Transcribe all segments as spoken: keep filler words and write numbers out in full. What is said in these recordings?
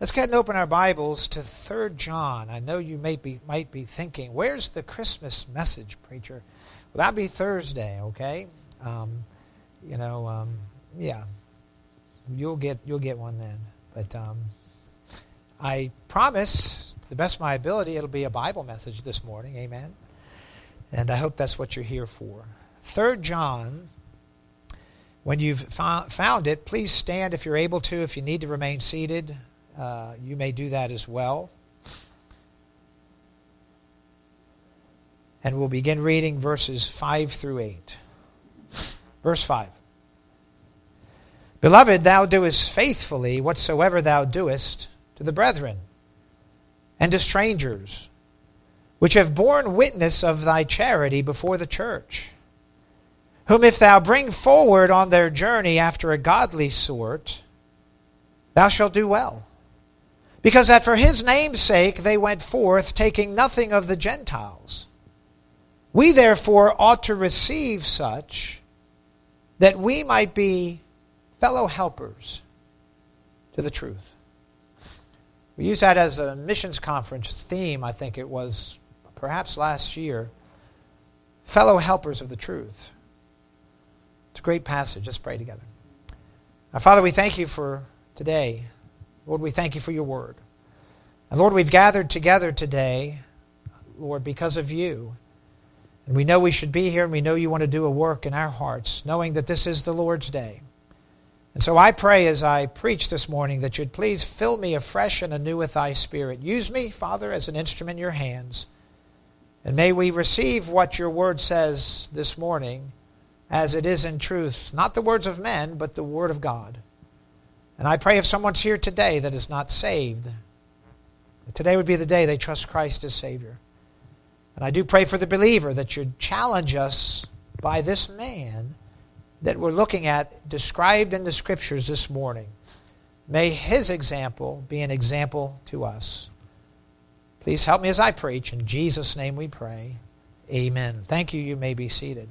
Let's go ahead and open our Bibles to Third John. I know you may be, might be thinking, where's the Christmas message, preacher? Well, that'll be Thursday, okay? Um, you know, um, yeah, you'll get you'll get one then. But um, I promise, to the best of my ability, it'll be a Bible message this morning, amen? And I hope that's what you're here for. Third John. When you've found it, please stand if you're able to. If you need to remain seated, uh, you may do that as well. And we'll begin reading verses five through eight. Verse five. Beloved, thou doest faithfully whatsoever thou doest to the brethren and to strangers, which have borne witness of thy charity before the church, whom if thou bring forward on their journey after a godly sort, thou shalt do well. Because that for his name's sake they went forth, taking nothing of the Gentiles. We therefore ought to receive such, that we might be fellow helpers to the truth. We use that as a missions conference theme, I think it was perhaps last year. Fellow helpers of the truth. It's a great passage. Let's pray together. Our Father, we thank you for today. Lord, we thank you for your word. And Lord, we've gathered together today, Lord, because of you. And we know we should be here, and we know you want to do a work in our hearts, knowing that this is the Lord's day. And so I pray as I preach this morning that you'd please fill me afresh and anew with thy Spirit. Use me, Father, as an instrument in your hands. And may we receive what your word says this morning as it is in truth, not the words of men, but the word of God. And I pray if someone's here today that is not saved, that today would be the day they trust Christ as Savior. And I do pray for the believer that you'd challenge us by this man that we're looking at described in the Scriptures this morning. May his example be an example to us. Please help me as I preach. In Jesus' name we pray. Amen. Thank you. You may be seated.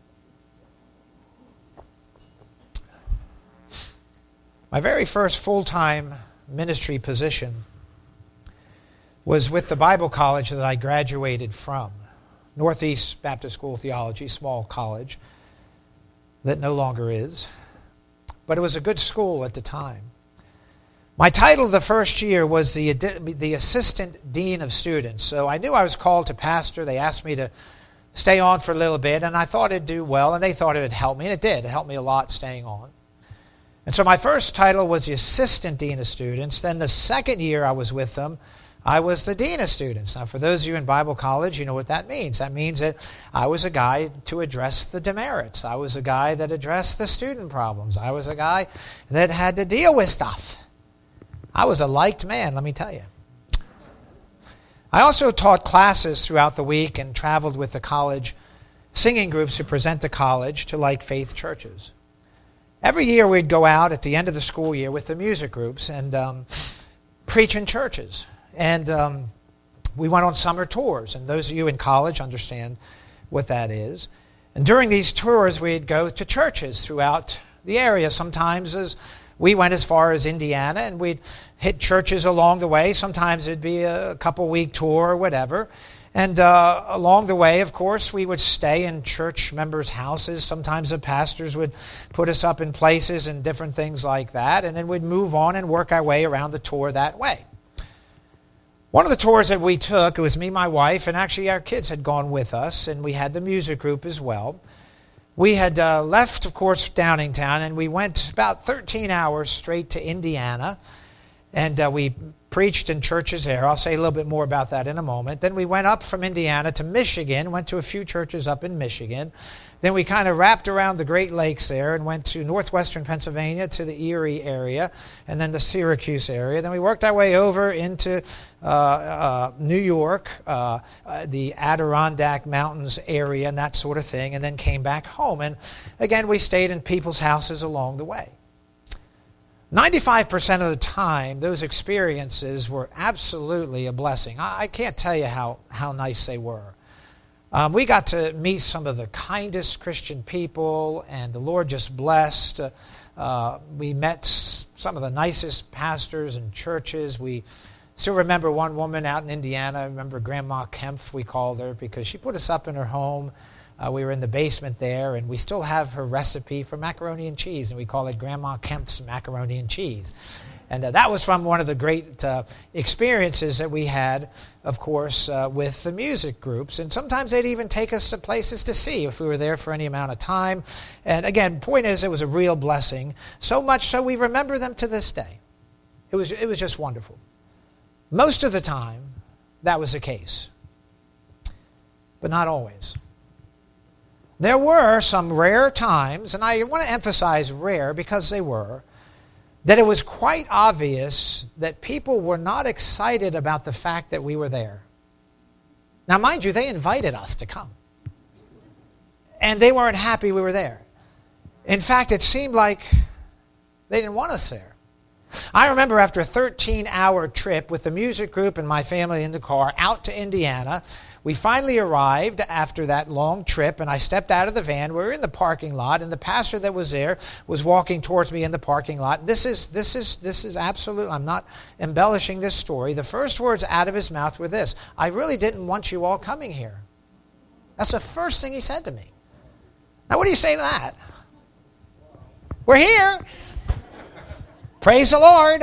My very first full-time ministry position was with the Bible college that I graduated from, Northeast Baptist School of Theology, small college that no longer is. But it was a good school at the time. My title the first year was the, the Assistant Dean of Students. So I knew I was called to pastor. They asked me to stay on for a little bit, and I thought it'd do well, and they thought it would help me, and it did. It helped me a lot staying on. And so my first title was the Assistant Dean of Students. Then the second year I was with them, I was the Dean of Students. Now, for those of you in Bible college, you know what that means. That means that I was a guy to address the demerits. I was a guy that addressed the student problems. I was a guy that had to deal with stuff. I was a liked man, let me tell you. I also taught classes throughout the week and traveled with the college singing groups who present to college to like faith churches. Every year we'd go out at the end of the school year with the music groups and um, preach in churches. And um, we went on summer tours. And those of you in college understand what that is. And during these tours we'd go to churches throughout the area. Sometimes as we went as far as Indiana and we'd hit churches along the way. Sometimes it'd be a couple week tour or whatever. And uh, along the way, of course, we would stay in church members' houses. Sometimes the pastors would put us up in places and different things like that. And then we'd move on and work our way around the tour that way. One of the tours that we took, it was me, my wife, and actually our kids had gone with us, and we had the music group as well. We had uh, left, of course, Downingtown, and we went about thirteen hours straight to Indiana. And uh, we preached in churches there. I'll say a little bit more about that in a moment. Then we went up from Indiana to Michigan, went to a few churches up in Michigan. Then we kind of wrapped around the Great Lakes there and went to northwestern Pennsylvania to the Erie area and then the Syracuse area. Then we worked our way over into uh, uh, New York, uh, uh, the Adirondack Mountains area and that sort of thing, and then came back home. And again, we stayed in people's houses along the way. ninety-five percent of the time, those experiences were absolutely a blessing. I, I can't tell you how, how nice they were. Um, we got to meet some of the kindest Christian people, and the Lord just blessed uh, Uh, we met s- some of the nicest pastors and churches. We still remember one woman out in Indiana. I remember Grandma Kempf, we called her, because she put us up in her home. Uh, we were in the basement there, and we still have her recipe for macaroni and cheese, and we call it Grandma Kempf's macaroni and cheese. And uh, that was from one of the great uh, experiences that we had, of course, uh, with the music groups. And sometimes they'd even take us to places to see if we were there for any amount of time. And again, point is, it was a real blessing. So much so we remember them to this day. It was, it was just wonderful. Most of the time, that was the case. But not always. There were some rare times, and I want to emphasize rare because they were, that it was quite obvious that people were not excited about the fact that we were there. Now, mind you, they invited us to come. And they weren't happy we were there. In fact, it seemed like they didn't want us there. I remember after a thirteen-hour trip with the music group and my family in the car out to Indiana, we finally arrived after that long trip, and I stepped out of the van. We were in the parking lot, and the pastor that was there was walking towards me in the parking lot. This is this is this is absolute. I'm not embellishing this story. The first words out of his mouth were this: "I really didn't want you all coming here." That's the first thing he said to me. Now, what do you say to that? We're here. Praise the Lord.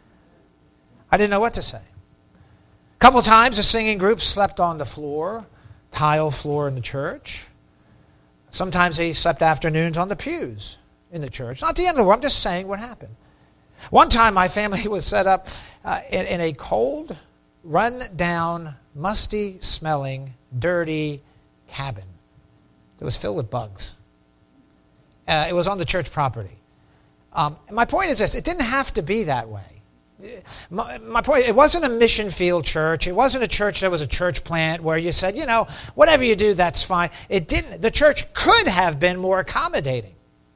I didn't know what to say. A couple times the singing group slept on the floor, tile floor in the church. Sometimes they slept afternoons on the pews in the church. Not the end of the world. I'm just saying what happened. One time my family was set up uh, in, in a cold, run-down, musty-smelling, dirty cabin that was filled with bugs. Uh, it was on the church property. Um, my point is this: it didn't have to be that way. My, my point, it wasn't a mission field church. It wasn't a church that was a church plant where you said, you know, whatever you do, that's fine. It didn't. The church could have been more accommodating.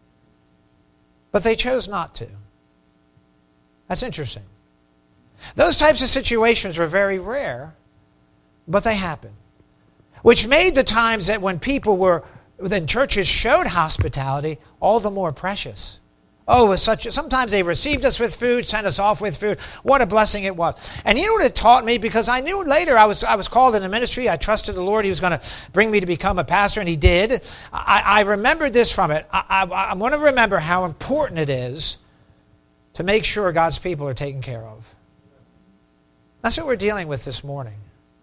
But they chose not to. That's interesting. Those types of situations were very rare, but they happened. Which made the times that when people were, then churches showed hospitality all the more precious. Oh, it was such a, sometimes they received us with food, sent us off with food. What a blessing it was. And you know what it taught me? Because I knew later I was I was called in the ministry. I trusted the Lord. He was going to bring me to become a pastor, and He did. I, I remembered this from it. I, I, I want to remember how important it is to make sure God's people are taken care of. That's what we're dealing with this morning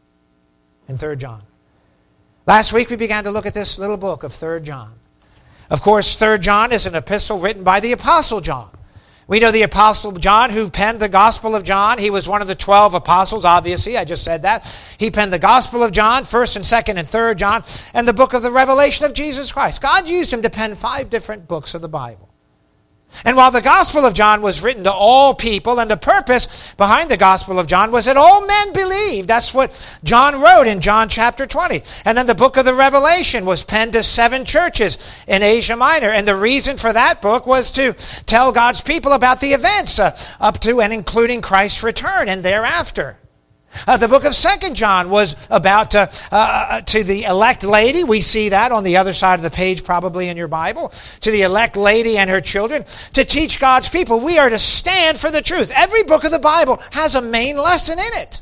in Third John. Last week we began to look at this little book of Third John. Of course, Third John is an epistle written by the Apostle John. We know the Apostle John, who penned the Gospel of John. He was one of the twelve apostles, obviously. I just said that. He penned the Gospel of John, First and Second and Third John, and the book of the Revelation of Jesus Christ. God used him to pen five different books of the Bible. And while the Gospel of John was written to all people, and the purpose behind the Gospel of John was that all men believe. That's what John wrote in John chapter twenty. And then the book of the Revelation was penned to seven churches in Asia Minor. And the reason for that book was to tell God's people about the events uh, up to and including Christ's return and thereafter. Uh, the book of Second John was about uh, uh, to the elect lady. We see that on the other side of the page probably in your Bible. To the elect lady and her children to teach God's people. We are to stand for the truth. Every book of the Bible has a main lesson in it.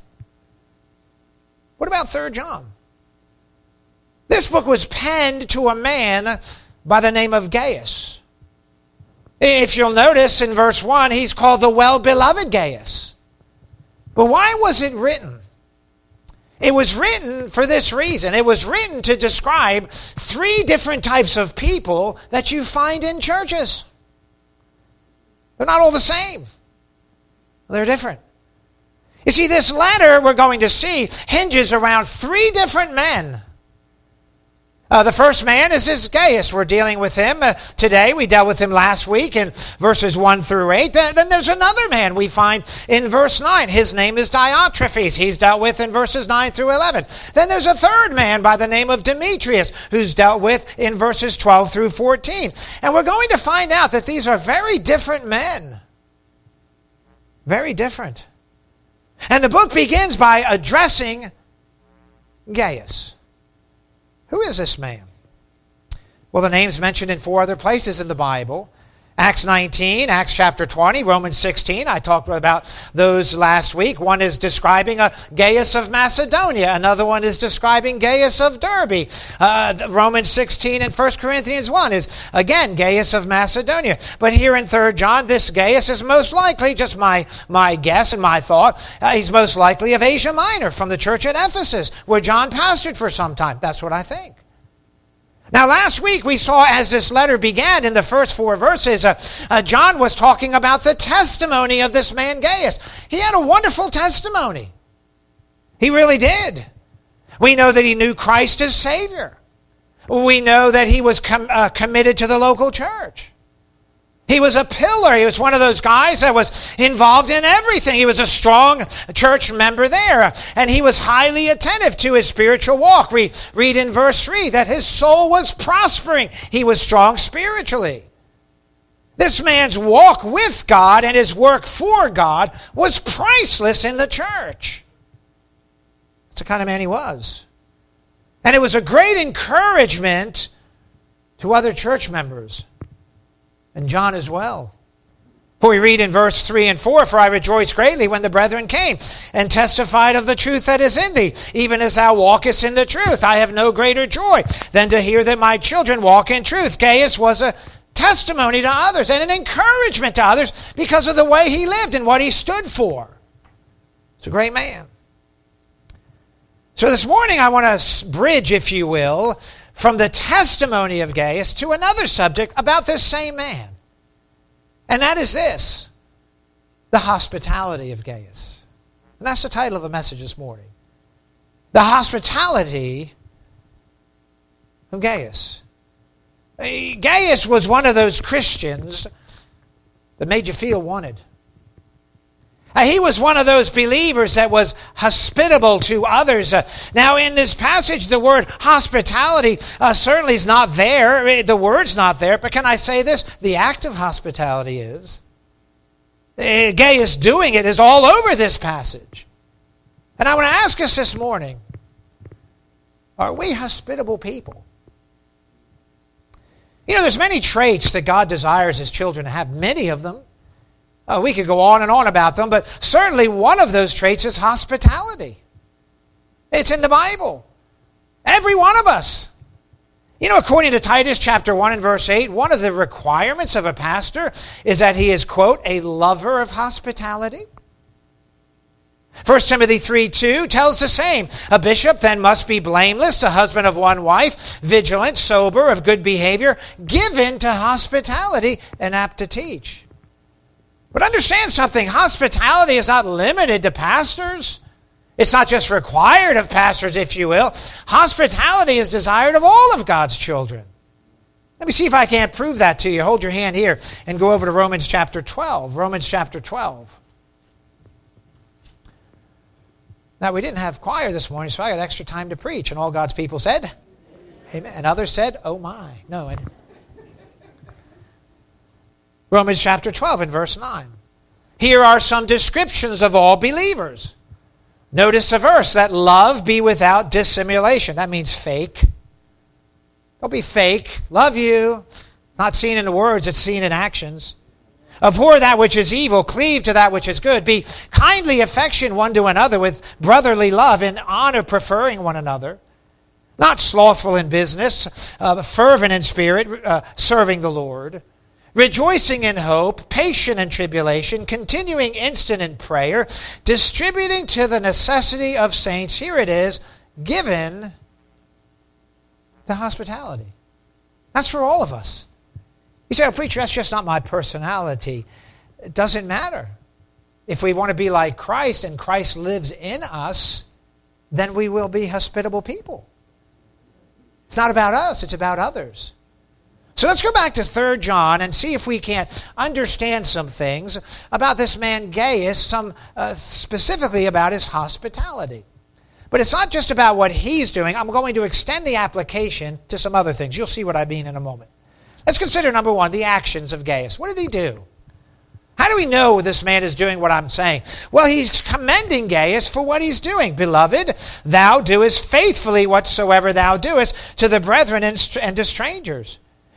What about Third John? This book was penned to a man by the name of Gaius. If you'll notice in verse one, he's called the well-beloved Gaius. But why was it written? It was written for this reason. It was written to describe three different types of people that you find in churches. They're not all the same. They're different. You see, this letter we're going to see hinges around three different men. Uh, the first man is this Gaius. We're dealing with him uh, today. We dealt with him last week in verses one through eight. Then, then there's another man we find in verse nine. His name is Diotrephes. He's dealt with in verses nine through eleven. Then there's a third man by the name of Demetrius, who's dealt with in verses twelve through fourteen. And we're going to find out that these are very different men. Very different. And the book begins by addressing Gaius. Who is this man? Well, the name's mentioned in four other places in the Bible. Acts nineteen, Acts chapter twenty, Romans sixteen. I talked about those last week. One is describing a Gaius of Macedonia. Another one is describing Gaius of Derbe. Uh, Romans sixteen and First Corinthians one is, again, Gaius of Macedonia. But here in Third John, this Gaius is most likely, just my, my guess and my thought, uh, he's most likely of Asia Minor, from the church at Ephesus, where John pastored for some time. That's what I think. Now, last week we saw as this letter began in the first four verses, uh, uh, John was talking about the testimony of this man Gaius. He had a wonderful testimony. He really did. We know that he knew Christ as Savior. We know that he was com- uh, committed to the local church. He was a pillar. He was one of those guys that was involved in everything. He was a strong church member there. And he was highly attentive to his spiritual walk. We read in verse three that his soul was prospering. He was strong spiritually. This man's walk with God and his work for God was priceless in the church. That's the kind of man he was. And it was a great encouragement to other church members. And John as well. For we read in verse three and four, For I rejoiced greatly when the brethren came, and testified of the truth that is in thee, even as thou walkest in the truth. I have no greater joy than to hear that my children walk in truth. Gaius was a testimony to others and an encouragement to others because of the way he lived and what he stood for. It's a great man. So this morning I want to bridge, if you will, from the testimony of Gaius to another subject about this same man. And that is this, the hospitality of Gaius. And that's the title of the message this morning. The hospitality of Gaius. Gaius was one of those Christians that made you feel wanted. He was one of those believers that was hospitable to others. Uh, now, in this passage, the word hospitality uh, certainly is not there. The word's not there. But can I say this? The act of hospitality is. Uh, Gaius doing it is all over this passage. And I want to ask us this morning, are we hospitable people? You know, there's many traits that God desires His children to have, many of them. Uh, we could go on and on about them, but certainly one of those traits is hospitality. It's in the Bible. Every one of us. You know, according to Titus chapter one and verse eight, one of the requirements of a pastor is that he is, quote, a lover of hospitality. First Timothy three two tells the same. A bishop then must be blameless, the husband of one wife, vigilant, sober, of good behavior, given to hospitality, and apt to teach. But understand something, hospitality is not limited to pastors. It's not just required of pastors, if you will. Hospitality is desired of all of God's children. Let me see if I can't prove that to you. Hold your hand here and go over to Romans chapter twelve. Romans chapter twelve. Now, we didn't have choir this morning, so I got extra time to preach. And all God's people said, amen. And others said, oh my. No, I didn't. Romans chapter twelve and verse nine. Here are some descriptions of all believers. Notice the verse, that love be without dissimulation. That means fake. Don't be fake. Love you. It's not seen in the words, it's seen in actions. Abhor that which is evil, cleave to that which is good. Be kindly affection one to another with brotherly love, in honor preferring one another. Not slothful in business, uh, fervent in spirit, uh, serving the Lord. Rejoicing in hope, patient in tribulation, continuing instant in prayer, distributing to the necessity of saints. Here it is, given to hospitality. That's for all of us. You say, oh, preacher, that's just not my personality. It doesn't matter. If we want to be like Christ and Christ lives in us, then we will be hospitable people. It's not about us, it's about others. So let's go back to Third John and see if we can't understand some things about this man Gaius, some uh, specifically about his hospitality. But it's not just about what he's doing. I'm going to extend the application to some other things. You'll see what I mean in a moment. Let's consider, number one, the actions of Gaius. What did he do? How do we know this man is doing what I'm saying? Well, he's commending Gaius for what he's doing. Beloved, thou doest faithfully whatsoever thou doest to the brethren and to strangers.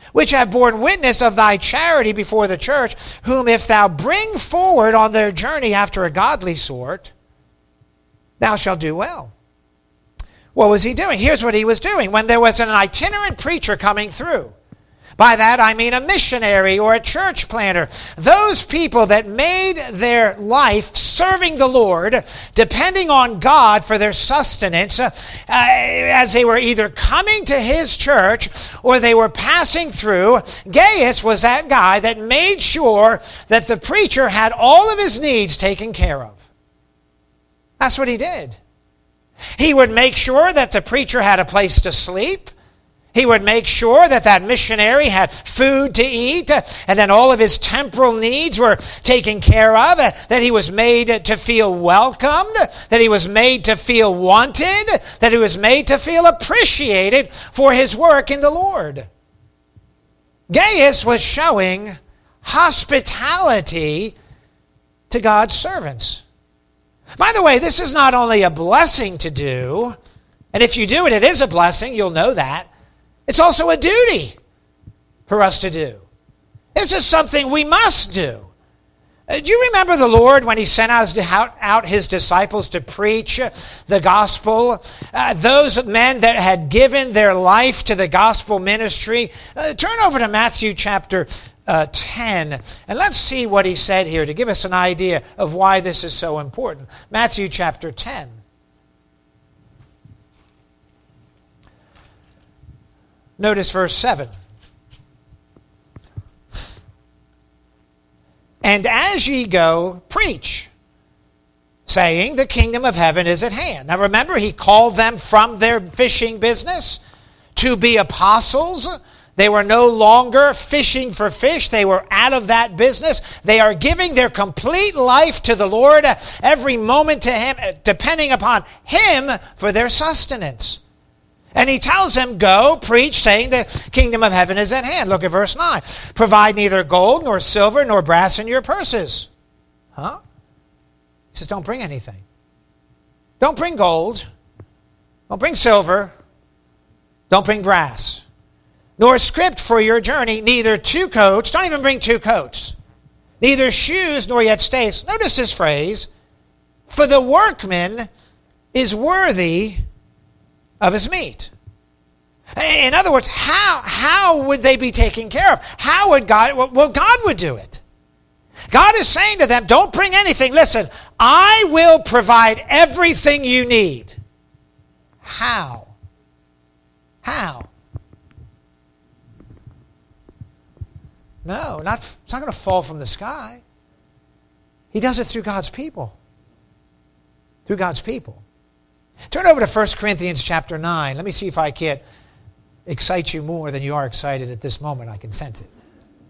which have borne witness of thy charity before the church, whom if thou bring forward on their journey after a godly sort, thou shalt do well. What was he doing? Here's what he was doing. When there was an itinerant preacher coming through, by that I mean a missionary or a church planter, those people that made their life serving the Lord, depending on God for their sustenance, uh, as they were either coming to his church or they were passing through, Gaius was that guy that made sure that the preacher had all of his needs taken care of. That's what he did. He would make sure that the preacher had a place to sleep. He would make sure that that missionary had food to eat, and then all of his temporal needs were taken care of, that he was made to feel welcomed, that he was made to feel wanted, that he was made to feel appreciated for his work in the Lord. Gaius was showing hospitality to God's servants. By the way, this is not only a blessing to do, and if you do it, it is a blessing, you'll know that. It's also a duty for us to do. This is something we must do. Uh, do you remember the Lord when he sent out, out his disciples to preach the gospel? Uh, those men that had given their life to the gospel ministry. Uh, turn over to Matthew chapter uh, ten, and let's see what he said here to give us an idea of why this is so important. Matthew chapter ten. Notice verse seven. And as ye go, preach, saying, the kingdom of heaven is at hand. Now remember, he called them from their fishing business to be apostles. They were no longer fishing for fish. They were out of that business. They are giving their complete life to the Lord, every moment to him, depending upon him for their sustenance. And he tells them, go, preach, saying the kingdom of heaven is at hand. Look at verse nine. Provide neither gold, nor silver, nor brass in your purses. Huh? He says, don't bring anything. Don't bring gold. Don't bring silver. Don't bring brass. Nor script for your journey, neither two coats. Don't even bring two coats. Neither shoes, nor yet staves. Notice this phrase. For the workman is worthy of his meat. In other words, how, how would they be taken care of? How would God, well, God would do it. God is saying to them, don't bring anything. Listen, I will provide everything you need. How? How? No, not, it's not going to fall from the sky. He does it through God's people. Through God's people. Turn over to First Corinthians chapter nine. Let me see if I can't excite you more than you are excited at this moment. I can sense it.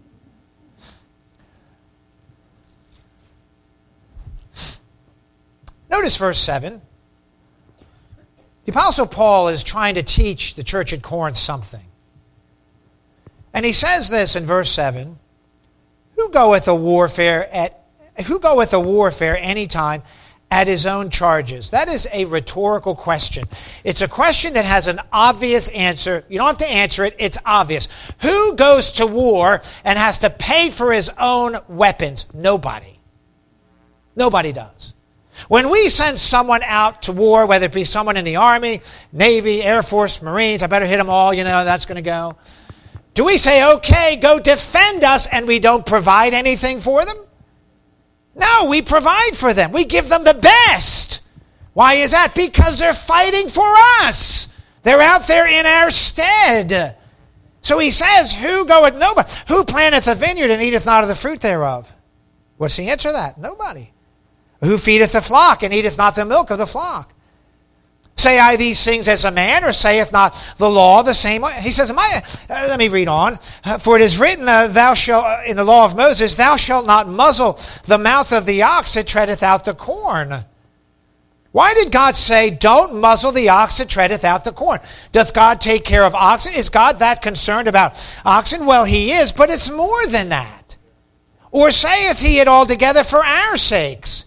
Notice verse seven. The Apostle Paul is trying to teach the church at Corinth something. And he says this in verse seven. Who goeth a warfare at who goeth a warfare any time at his own charges? That is a rhetorical question. It's a question that has an obvious answer. You don't have to answer it. It's obvious. Who goes to war and has to pay for his own weapons? Nobody. Nobody does. When we send someone out to war, whether it be someone in the Army, Navy, Air Force, Marines, I better hit them all, you know, that's going to go. Do we say, okay, go defend us, and we don't provide anything for them? No, we provide for them. We give them the best. Why is that? Because they're fighting for us. They're out there in our stead. So he says, who goeth nobody? Who planteth a vineyard and eateth not of the fruit thereof? What's the answer to that? Nobody. Who feedeth the flock and eateth not the milk of the flock? Say I these things as a man, or saith not the law the same way? He says, Am I, uh, let me read on. Uh, For it is written, uh, thou shalt, uh, in the law of Moses, thou shalt not muzzle the mouth of the ox that treadeth out the corn. Why did God say, don't muzzle the ox that treadeth out the corn? Doth God take care of oxen? Is God that concerned about oxen? Well, he is, but it's more than that. Or saith he it altogether for our sakes?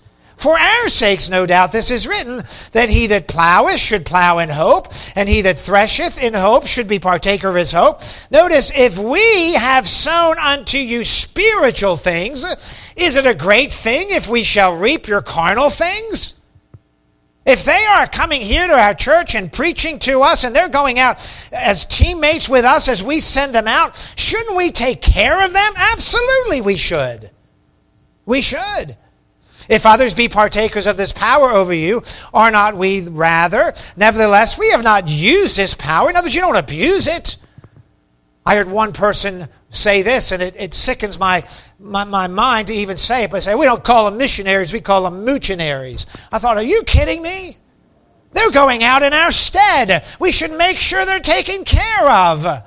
For our sakes, no doubt, this is written, that he that ploweth should plow in hope, and he that thresheth in hope should be partaker of his hope. Notice, if we have sown unto you spiritual things, is it a great thing if we shall reap your carnal things? If they are coming here to our church and preaching to us, and they're going out as teammates with us as we send them out, shouldn't we take care of them? Absolutely we should. We should. If others be partakers of this power over you, are not we rather? Nevertheless, we have not used this power. In other words, you don't abuse it. I heard one person say this, and it, it sickens my, my, my mind to even say it, but say, we don't call them missionaries, we call them moochinaries. I thought, are you kidding me? They're going out in our stead. We should make sure they're taken care of.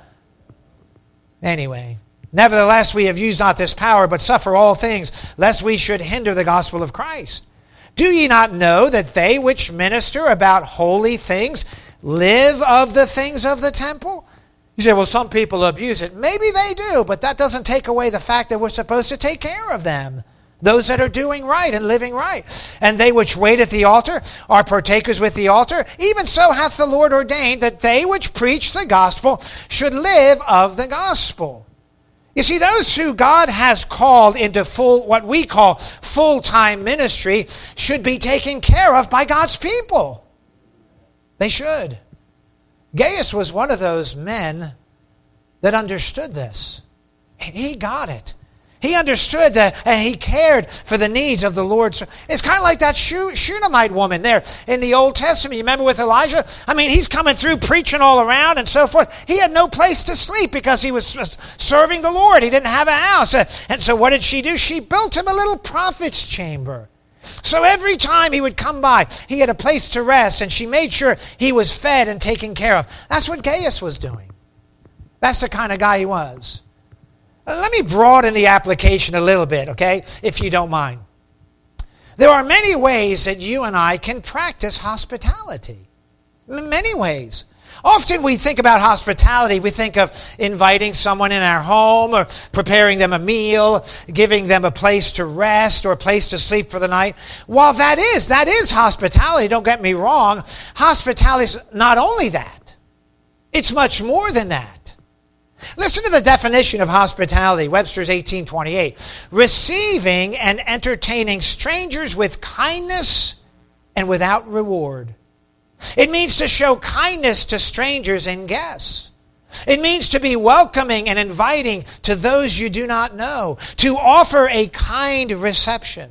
Anyway. Nevertheless, we have used not this power, but suffer all things, lest we should hinder the gospel of Christ. Do ye not know that they which minister about holy things live of the things of the temple? You say, well, some people abuse it. Maybe they do, but that doesn't take away the fact that we're supposed to take care of them. Those that are doing right and living right. And they which wait at the altar are partakers with the altar. Even so hath the Lord ordained that they which preach the gospel should live of the gospel. You see, those who God has called into full, what we call full-time ministry, should be taken care of by God's people. They should. Gaius was one of those men that understood this. And he got it. He understood that, and he cared for the needs of the Lord. It's kind of like that Shunammite woman there in the Old Testament. You remember with Elijah? I mean, he's coming through preaching all around and so forth. He had no place to sleep because he was serving the Lord. He didn't have a house. And so what did she do? She built him a little prophet's chamber. So every time he would come by, he had a place to rest, and she made sure he was fed and taken care of. That's what Gaius was doing. That's the kind of guy he was. Let me broaden the application a little bit, okay, if you don't mind. There are many ways that you and I can practice hospitality. Many ways. Often we think about hospitality, we think of inviting someone in our home or preparing them a meal, giving them a place to rest or a place to sleep for the night. While that is, that is hospitality, don't get me wrong, hospitality is not only that. It's much more than that. Listen to the definition of hospitality, Webster's eighteen twenty-eight. Receiving and entertaining strangers with kindness and without reward. It means to show kindness to strangers and guests. It means to be welcoming and inviting to those you do not know. To offer a kind reception.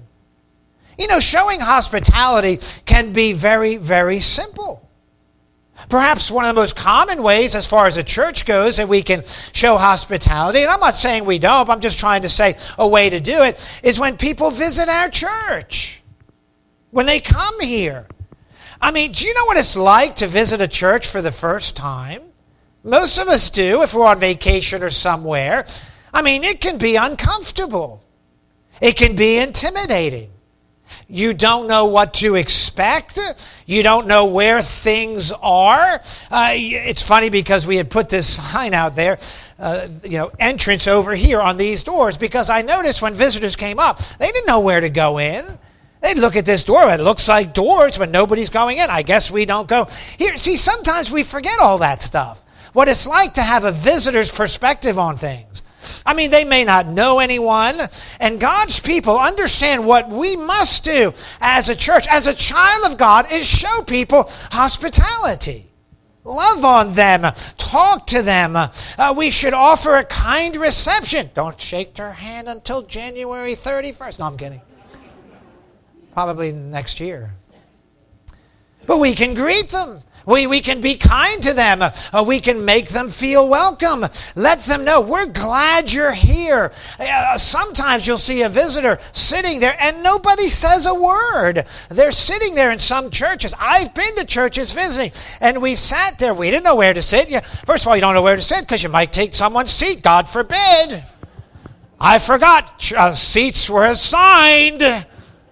You know, showing hospitality can be very, very simple. Perhaps one of the most common ways as far as a church goes that we can show hospitality, and I'm not saying we don't, I'm just trying to say a way to do it, is when people visit our church. When they come here. I mean, do you know what it's like to visit a church for the first time? Most of us do if we're on vacation or somewhere. I mean, it can be uncomfortable. It can be intimidating. You don't know what to expect. You don't know where things are. Uh, it's funny because we had put this sign out there, uh, you know, entrance over here on these doors, because I noticed when visitors came up, they didn't know where to go in. They'd look at this door. It looks like doors, but nobody's going in. I guess we don't go here. See, sometimes we forget all that stuff. What it's like to have a visitor's perspective on things. I mean, they may not know anyone, and God's people understand what we must do as a church, as a child of God, is show people hospitality. Love on them. Talk to them. Uh, we should offer a kind reception. Don't shake their hand until January thirty-first. No, I'm kidding. Probably next year. But we can greet them. We, we can be kind to them. Uh, we can make them feel welcome. Let them know, we're glad you're here. Uh, sometimes you'll see a visitor sitting there and nobody says a word. They're sitting there in some churches. I've been to churches visiting, and we sat there. We didn't know where to sit. You, first of all, you don't know where to sit because you might take someone's seat. God forbid. I forgot. Uh, seats were assigned.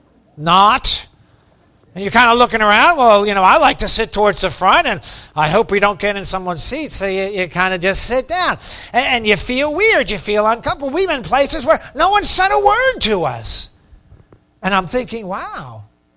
Not. And you're kind of looking around, well, you know, I like to sit towards the front, and I hope we don't get in someone's seat, so you, you kind of just sit down. And, and you feel weird, you feel uncomfortable. We've been places where no one said a word to us. And I'm thinking, wow,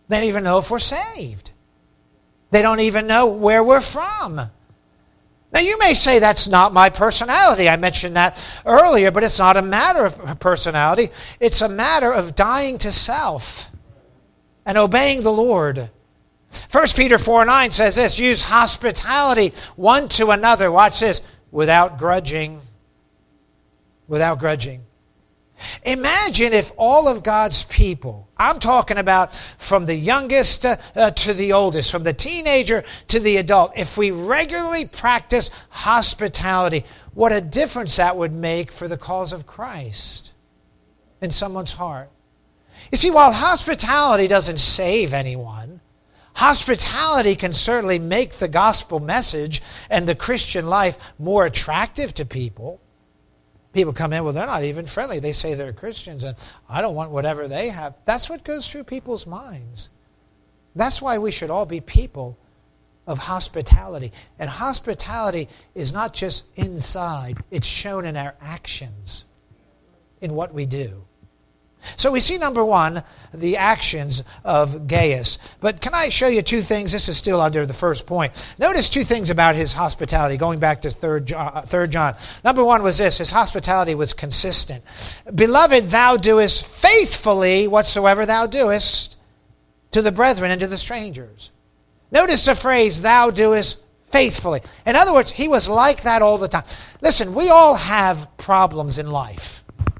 They don't even know if we're saved. They don't even know where we're from. Now, you may say that's not my personality. I mentioned that earlier, but it's not a matter of personality. It's a matter of dying to self and obeying the Lord. First Peter four nine says this, use hospitality one to another. Watch this, without grudging. Without grudging. Imagine if all of God's people, I'm talking about from the youngest uh, uh, to the oldest, from the teenager to the adult, if we regularly practice hospitality, what a difference that would make for the cause of Christ in someone's heart. You see, while hospitality doesn't save anyone, hospitality can certainly make the gospel message and the Christian life more attractive to people. People come in, well, they're not even friendly. They say they're Christians, and I don't want whatever they have. That's what goes through people's minds. That's why we should all be people of hospitality. And hospitality is not just inside. It's shown in our actions, in what we do. So we see, number one, the actions of Gaius. But can I show you two things? This is still under the first point. Notice two things about his hospitality, going back to third John. third John. Number one was this, his hospitality was consistent. Beloved, thou doest faithfully whatsoever thou doest to the brethren and to the strangers. Notice the phrase, thou doest faithfully. In other words, he was like that all the time. Listen, we all have problems in life.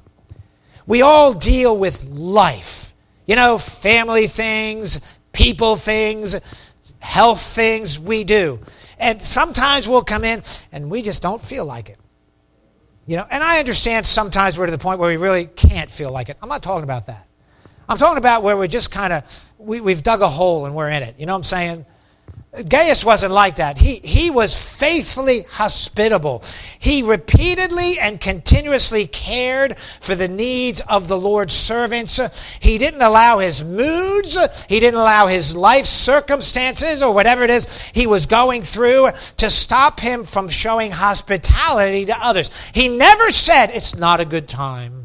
We all deal with life. You know, family things, people things, health things, we do. And sometimes we'll come in and we just don't feel like it. You know, and I understand sometimes we're to the point where we really can't feel like it. I'm not talking about that. I'm talking about where we're just kind of, we, we've dug a hole and we're in it. You know what I'm saying? Gaius wasn't like that. He, he was faithfully hospitable. He repeatedly and continuously cared for the needs of the Lord's servants. He didn't allow his moods, he didn't allow his life circumstances or whatever it is he was going through to stop him from showing hospitality to others. He never said, it's not a good time.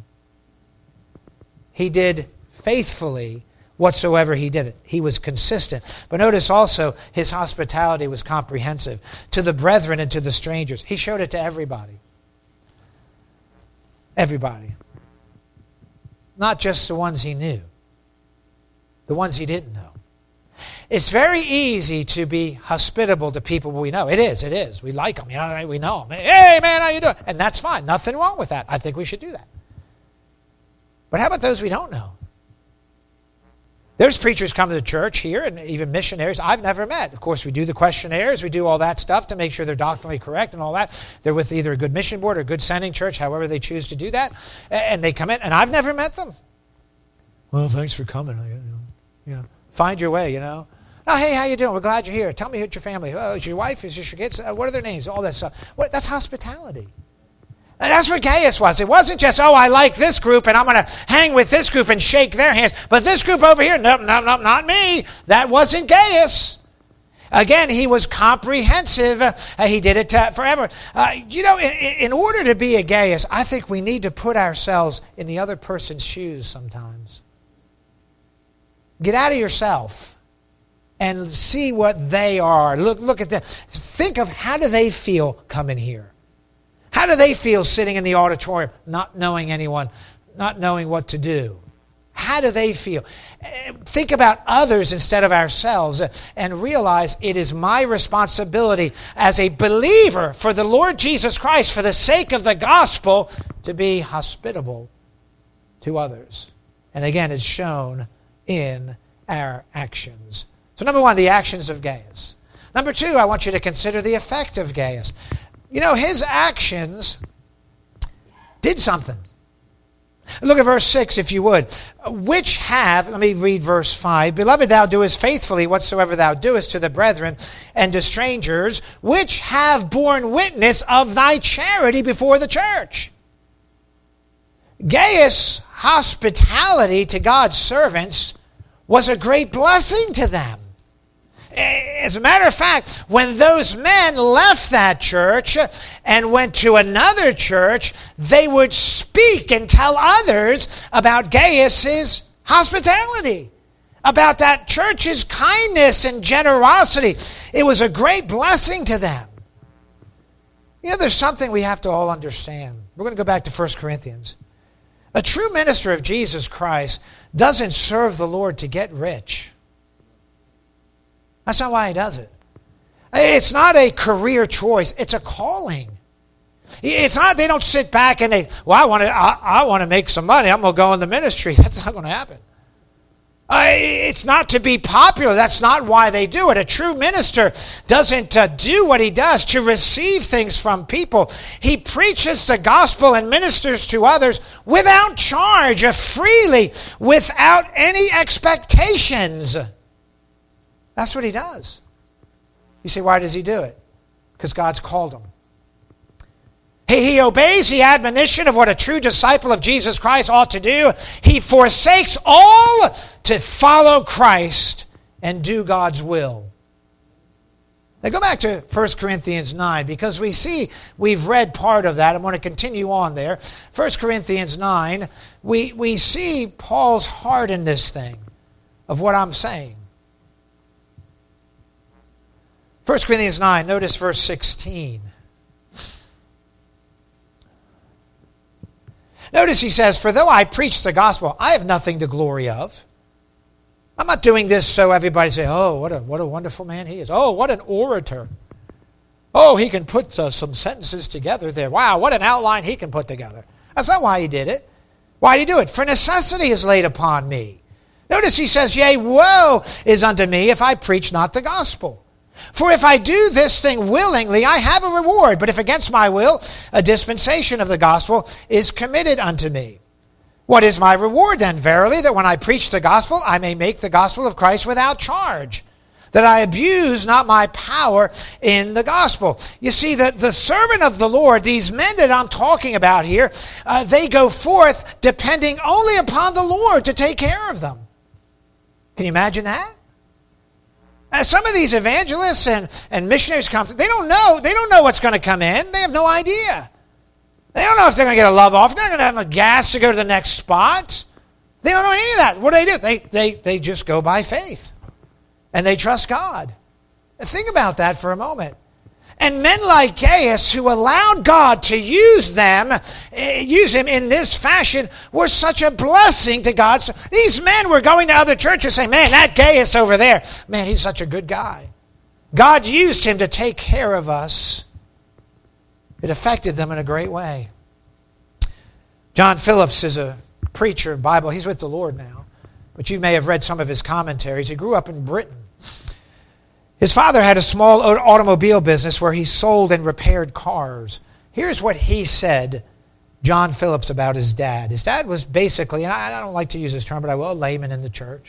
He did faithfully whatsoever he did it. He was consistent. But notice also his hospitality was comprehensive. To the brethren and to the strangers. He showed it to everybody. Everybody. Not just the ones he knew. The ones he didn't know. It's very easy to be hospitable to people we know. It is, it is. We like them. You know, we know them. Hey, man, how you doing? And that's fine. Nothing wrong with that. I think we should do that. But how about those we don't know? There's preachers come to the church here and even missionaries I've never met. Of course, we do the questionnaires. We do all that stuff to make sure they're doctrinally correct and all that. They're with either a good mission board or a good sending church, however they choose to do that. And they come in, and I've never met them. Well, thanks for coming. You know, find your way, you know. Oh, hey, how you doing? We're glad you're here. Tell me about your family. Oh, is your wife? Is this your kids? What are their names? All that stuff. What? That's hospitality. And that's what Gaius was. It wasn't just, oh, I like this group and I'm going to hang with this group and shake their hands. But this group over here, no, no, no, not me. That wasn't Gaius. Again, he was comprehensive. Uh, he did it uh, forever. Uh, you know, in, in order to be a Gaius, I think we need to put ourselves in the other person's shoes sometimes. Get out of yourself and see what they are. Look, look at them. Think of how do they feel coming here. How do they feel sitting in the auditorium, not knowing anyone, not knowing what to do? How do they feel? Think about others instead of ourselves and realize it is my responsibility as a believer for the Lord Jesus Christ, for the sake of the gospel, to be hospitable to others. And again, it's shown in our actions. So number one, the actions of Gaius. Number two, I want you to consider the effect of Gaius. You know, his actions did something. Look at verse six, if you would. Which have, let me read verse five. Beloved, thou doest faithfully whatsoever thou doest to the brethren and to strangers, which have borne witness of thy charity before the church. Gaius' hospitality to God's servants was a great blessing to them. As a matter of fact, when those men left that church and went to another church, they would speak and tell others about Gaius' hospitality. about that church's kindness and generosity. It was a great blessing to them. You know, there's something we have to all understand. We're going to go back to First Corinthians. A true minister of Jesus Christ doesn't serve the Lord to get rich. That's not why he does it. It's not a career choice. It's a calling. It's not, they don't sit back and they, well, I want to, I, I want to make some money. I'm going to go in the ministry. That's not going to happen. Uh, it's not to be popular. That's not why they do it. A true minister doesn't uh, do what he does to receive things from people. He preaches the gospel and ministers to others without charge, uh, freely, without any expectations. That's what he does. You say, why does he do it? Because God's called him. He, he obeys the admonition of what a true disciple of Jesus Christ ought to do. He forsakes all to follow Christ and do God's will. Now go back to First Corinthians nine, because we see we've read part of that. I want to continue on there. First Corinthians nine, we, we see Paul's heart in this thing of what I'm saying. First Corinthians nine, notice verse sixteen. Notice he says, for though I preach the gospel, I have nothing to glory of. I'm not doing this so everybody say, oh, what a what a wonderful man he is. Oh, what an orator. Oh, he can put uh, some sentences together there. Wow, what an outline he can put together. That's not why he did it. Why did he do it? For necessity is laid upon me. Notice he says, yea, woe is unto me if I preach not the gospel. For if I do this thing willingly, I have a reward. But if against my will, a dispensation of the gospel is committed unto me. What is my reward then? Verily, that when I preach the gospel, I may make the gospel of Christ without charge, that I abuse not my power in the gospel. You see, the, the servant of the Lord, these men that I'm talking about here, uh, they go forth depending only upon the Lord to take care of them. Can you imagine that? Uh, some of these evangelists and, and missionaries come, they don't know, they don't know what's going to come in. They have no idea. They don't know if they're going to get a love offering. They're not going to have a gas to go to the next spot. They don't know any of that. What do they do? They, they, they just go by faith. And they trust God. Think about that for a moment. And men like Gaius, who allowed God to use them, use him in this fashion, were such a blessing to God. So these men were going to other churches saying, man, that Gaius over there, man, he's such a good guy. God used him to take care of us. It affected them in a great way. John Phillips is a preacher, Bible. He's with the Lord now. But you may have read some of his commentaries. He grew up in Britain. His father had a small automobile business where he sold and repaired cars. Here's what he said, John Phillips, about his dad. His dad was basically, and I don't like to use this term, but I will, a layman in the church.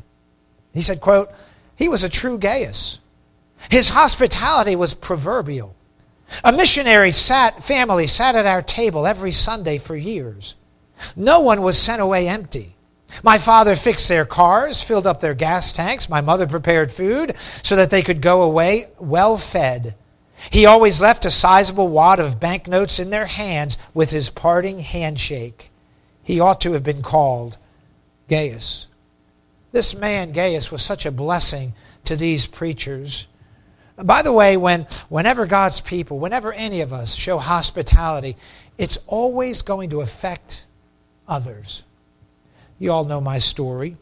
He said, quote, he was a true Gaius. His hospitality was proverbial. A missionary sat, family sat at our table every Sunday for years. No one was sent away empty. My father fixed their cars, filled up their gas tanks. My mother prepared food so that they could go away well fed. He always left a sizable wad of banknotes in their hands with his parting handshake. He ought to have been called Gaius. This man, Gaius, was such a blessing to these preachers. By the way, when whenever God's people, whenever any of us show hospitality, it's always going to affect others. You all know my story.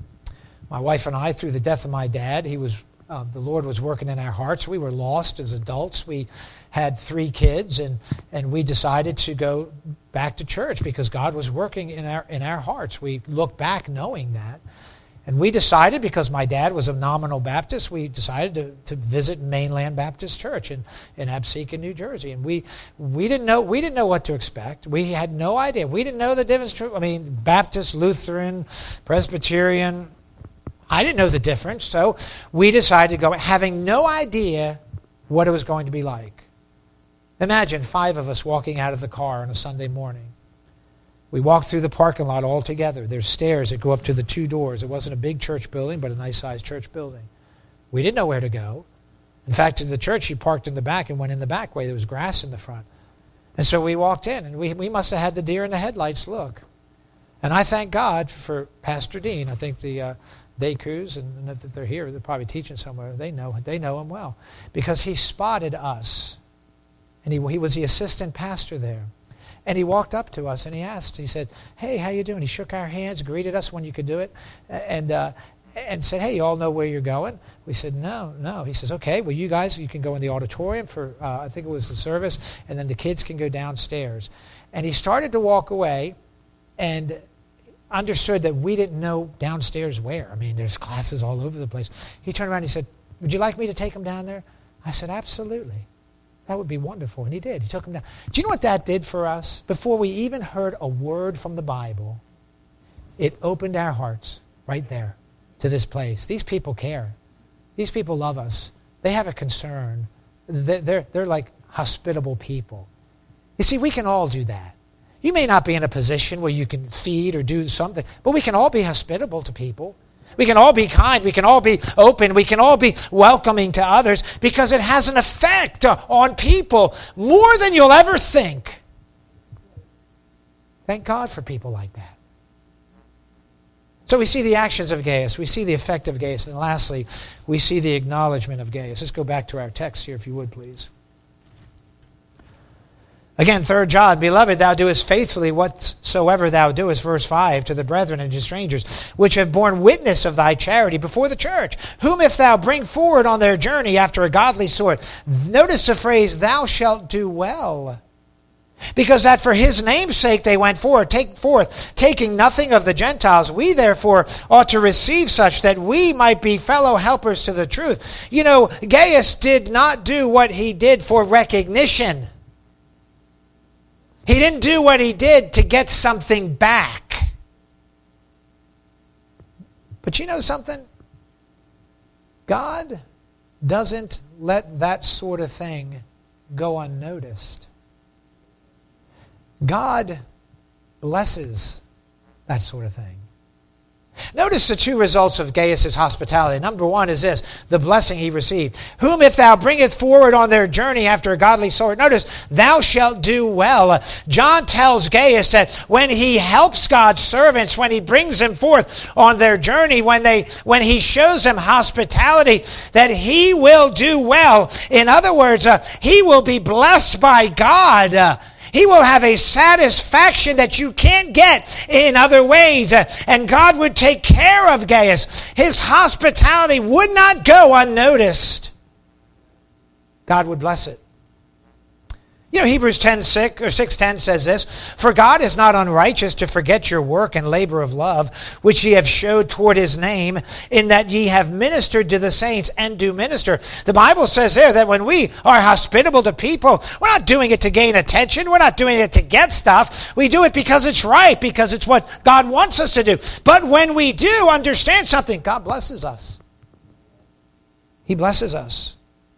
My wife and I, through the death of my dad, he was uh, the Lord was working in our hearts. We were lost as adults. We had three kids, and, and we decided to go back to church because God was working in our in our hearts. We look back knowing that. And we decided, because my dad was a nominal Baptist, we decided to, to visit Mainland Baptist Church in, in Absecon, New Jersey. And we we didn't know we didn't know what to expect. We had no idea. We didn't know the difference. I mean, Baptist, Lutheran, Presbyterian. I didn't know the difference. So we decided to go, having no idea what it was going to be like. Imagine five of us walking out of the car on a Sunday morning. We walked through the parking lot all together. There's stairs that go up to the two doors. It wasn't a big church building, but a nice-sized church building. We didn't know where to go. In fact, in the church, she parked in the back and went in the back way. There was grass in the front. And so we walked in, and we, we must have had the deer in the headlights look. And I thank God for Pastor Dean. I think the uh, day crews, and if they're here, they're probably teaching somewhere. They know they know him well because he spotted us, and he he was the assistant pastor there, and he walked up to us and he asked. He said, "Hey, how you doing?" He shook our hands, greeted us when you could do it, and uh, and said, "Hey, you all know where you're going?" We said, "No, no." He says, "Okay, well, you guys, you can go in the auditorium for uh, I think it was the service, and then the kids can go downstairs." And he started to walk away, and understood that we didn't know downstairs where. I mean, there's classes all over the place. He turned around and he said, "Would you like me to take him down there?" I said, "Absolutely. That would be wonderful." And he did. He took him down. Do you know what that did for us? Before we even heard a word from the Bible, it opened our hearts right there to this place. These people care. These people love us. They have a concern. They're, they're like hospitable people. You see, we can all do that. You may not be in a position where you can feed or do something, but we can all be hospitable to people. We can all be kind. We can all be open. We can all be welcoming to others because it has an effect on people more than you'll ever think. Thank God for people like that. So we see the actions of Gaius. We see the effect of Gaius. And lastly, we see the acknowledgement of Gaius. Let's go back to our text here, if you would, please. Again, third John, "Beloved, thou doest faithfully whatsoever thou doest," verse five, "to the brethren and to strangers, which have borne witness of thy charity before the church, whom if thou bring forward on their journey after a godly sort." Notice the phrase, "thou shalt do well." Because that for his name's sake they went forward, take forth, taking nothing of the Gentiles. We therefore ought to receive such, that we might be fellow helpers to the truth. You know, Gaius did not do what he did for recognition. He didn't do what he did to get something back. But you know something? God doesn't let that sort of thing go unnoticed. God blesses that sort of thing. Notice the two results of Gaius' hospitality. Number one is this, the blessing he received. "Whom if thou bringest forward on their journey after a godly sort." Notice, "thou shalt do well." John tells Gaius that when he helps God's servants, when he brings them forth on their journey, when they, when he shows them hospitality, that he will do well. In other words, uh, he will be blessed by God. Uh, He will have a satisfaction that you can't get in other ways. And God would take care of Gaius. His hospitality would not go unnoticed. God would bless it. You know, Hebrews ten six or six ten says this, "For God is not unrighteous to forget your work and labor of love, which ye have showed toward his name, in that ye have ministered to the saints and do minister." The Bible says there that when we are hospitable to people, we're not doing it to gain attention. We're not doing it to get stuff. We do it because it's right, because it's what God wants us to do. But when we do understand something, God blesses us. He blesses us.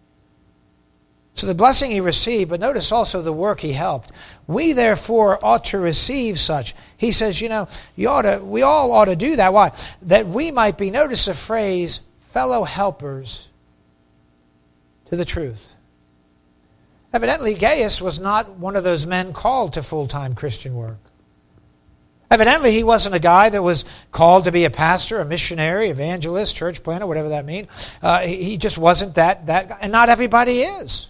So the blessing he received, but notice also the work he helped. "We therefore ought to receive such." He says, you know, you ought to, we all ought to do that. Why? That we might be, notice the phrase, fellow helpers to the truth. Evidently, Gaius was not one of those men called to full-time Christian work. Evidently, he wasn't a guy that was called to be a pastor, a missionary, evangelist, church planter, whatever that means. Uh, he, he just wasn't that, that guy. And not everybody is.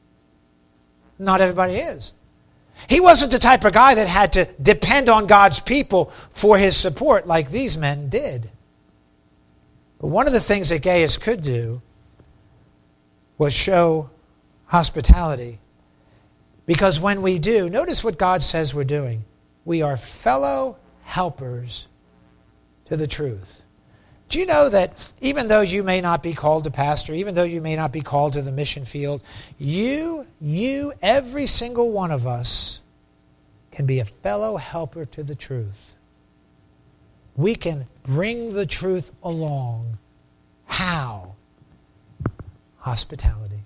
Not everybody is. He wasn't the type of guy that had to depend on God's people for his support like these men did. But one of the things that Gaius could do was show hospitality. Because when we do, notice what God says we're doing. We are fellow helpers to the truth. Do you know that even though you may not be called to pastor, even though you may not be called to the mission field, you, you, every single one of us can be a fellow helper to the truth. We can bring the truth along. How? Hospitality.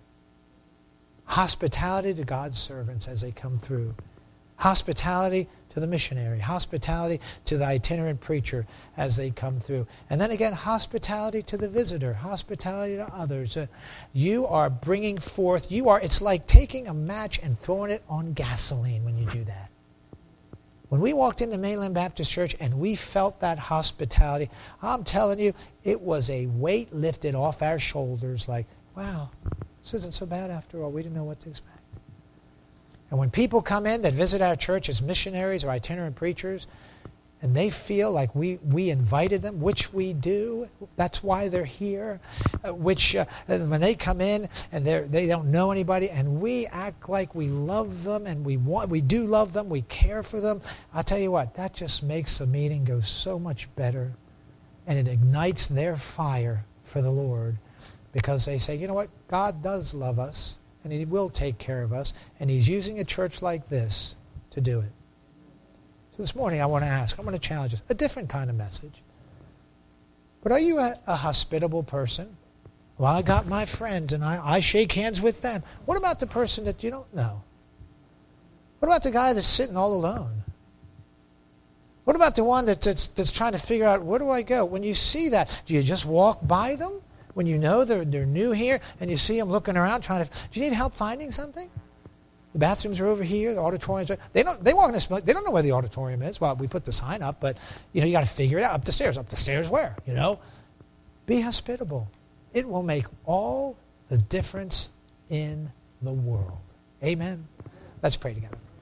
Hospitality to God's servants as they come through. Hospitality to the missionary. Hospitality to the itinerant preacher as they come through. And then again, hospitality to the visitor. Hospitality to others. Uh, you are bringing forth, you are, it's like taking a match and throwing it on gasoline when you do that. When we walked into Mainland Baptist Church and we felt that hospitality, I'm telling you, it was a weight lifted off our shoulders like, wow, this isn't so bad after all. We didn't know what to expect. And when people come in that visit our church as missionaries or itinerant preachers, and they feel like we, we invited them, which we do, that's why they're here, uh, which uh, when they come in and they they don't know anybody, and we act like we love them, and we want we do love them, we care for them, I'll tell you what, that just makes the meeting go so much better, and it ignites their fire for the Lord, because they say, you know what, God does love us, and He will take care of us, and He's using a church like this to do it. This morning I want to ask, I want to challenge us, a different kind of message. But are you a, a hospitable person? Well, I got my friends and I, I shake hands with them. What about the person that you don't know? What about the guy that's sitting all alone? What about the one that, that's, that's trying to figure out, where do I go? When you see that, do you just walk by them? When you know they're, they're new here and you see them looking around trying to, do you need help finding something? The bathrooms are over here. The auditoriums are. They don't. They walk in this. They don't know where the auditorium is. Well, we put the sign up, but you know you got to figure it out. Up the stairs. Up the stairs where? You know. Be hospitable. It will make all the difference in the world. Amen. Let's pray together.